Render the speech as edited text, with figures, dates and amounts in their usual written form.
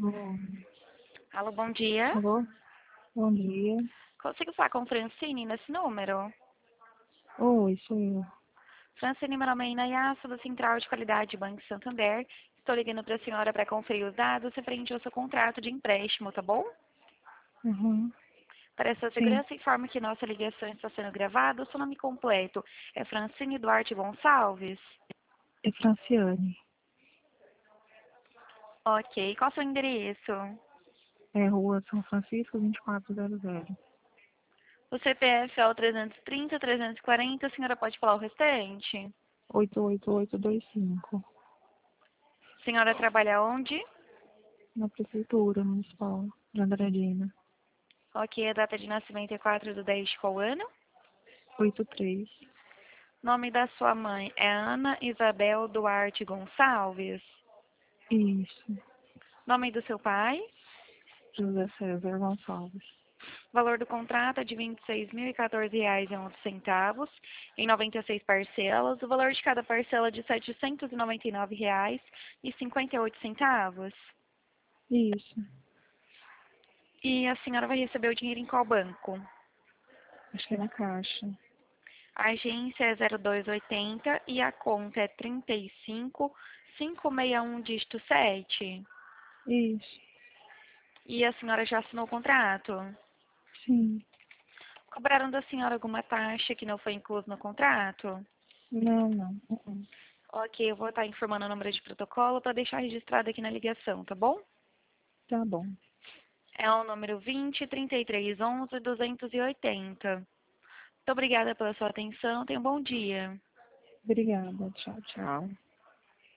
Alô? Alô, bom dia. Alô? Bom dia. Consigo falar com Francine nesse número? Oi, sou eu. Francine, meu nome é Inayassa, da Central de Qualidade Banco Santander. Estou ligando para a senhora para conferir os dados referente ao seu contrato de empréstimo, tá bom? Uhum. Para a sua Sim, segurança, informo que nossa ligação está sendo gravada. O seu nome completo é Francine Duarte Gonçalves? é Franciane. Ok. Qual o seu endereço? É Rua São Francisco, 2400. O CPF é o 330-340. A senhora pode falar o restante? 88825. A senhora trabalha onde? Na Prefeitura Municipal de Andradina. Ok. A data de nascimento é 4/10 de qual ano? 83. Nome da sua mãe é Ana Isabel Duarte Gonçalves. Isso. Nome do seu pai. José César Gonçalves. Valor do contrato é de R$ 26.014,11, em 96 parcelas. O valor de cada parcela é de R$ 799,58. Isso. E a senhora vai receber o dinheiro em qual banco? Acho que é na Caixa. A agência é 0280 e a conta é 35561 dígito 7. Isso. E a senhora já assinou o contrato? Sim. Cobraram da senhora alguma taxa que não foi inclusa no contrato? Não, não. Uhum. Ok, eu vou estar informando o número de protocolo para deixar registrado aqui na ligação, tá bom? Tá bom. É o número 20 3311 280. Muito obrigada pela sua atenção. Tenha um bom dia. Obrigada. Tchau, tchau.